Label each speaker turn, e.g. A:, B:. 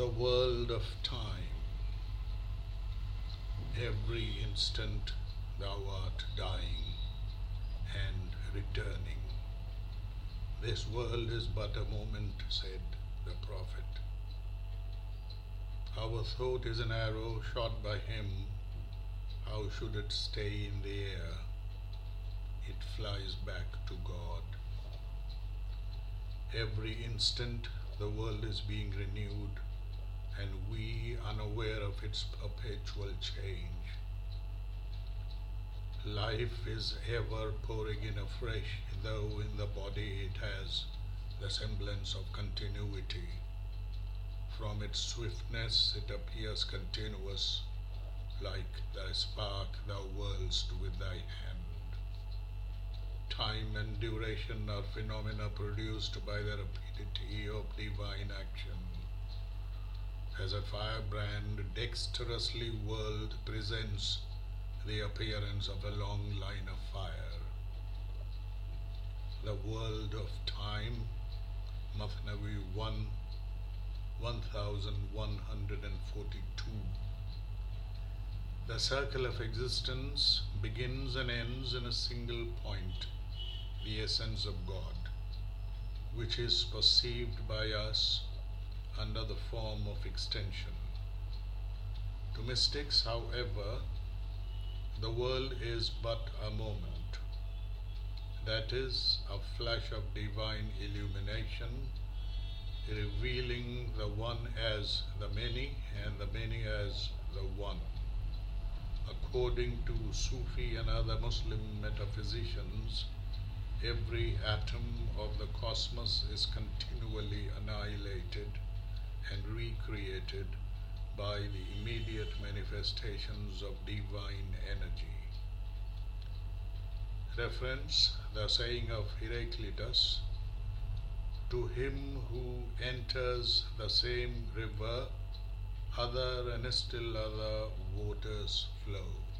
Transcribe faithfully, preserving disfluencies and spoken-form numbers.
A: The world of time. Every instant thou art dying and returning. This world is but a moment, said the prophet. Our thought is an arrow shot by him. How should it stay in the air? It flies back to God. Every instant the world is being renewed, and we unaware of its perpetual change. Life is ever pouring in afresh, though in the body it has the semblance of continuity. From its swiftness it appears continuous, like the spark thou whirlst with thy hand. Time and duration are phenomena produced by the rapidity of divine action. As a firebrand dexterously whirled presents the appearance of a long line of fire. The world of time, Mathnavi one, one thousand one hundred forty-two. The circle of existence begins and ends in a single point, the essence of God, which is perceived by us under the form of extension. To mystics, however, the world is but a moment, that is, a flash of divine illumination, revealing the one as the many and the many as the one. According to Sufi and other Muslim metaphysicians, every atom of the cosmos is continually annihilated and recreated by the immediate manifestations of divine energy. Reference: the saying of Heraclitus, to him who enters the same river, other and still other waters flow.